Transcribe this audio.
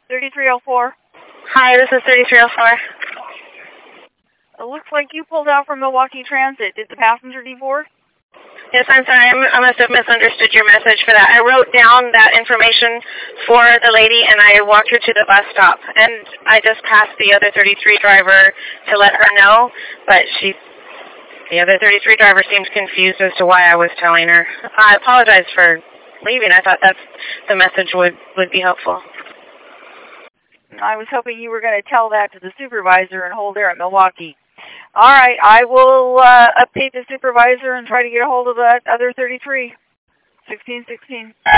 3304. Hi, this is 3304. It looks like you pulled out from Milwaukee Transit. Did the passenger deboard? Yes, I'm sorry. I must have misunderstood your message for that. I wrote down that information for the lady, and I walked her to the bus stop. And I just passed the other 33 driver to let her know, but the other 33 driver seemed confused as to why I was telling her. I apologize for leaving. I thought the message would be helpful. I was hoping you were going to tell that to the supervisor and hold there at Milwaukee. All right, I will update the supervisor and try to get a hold of that other 33. 1616.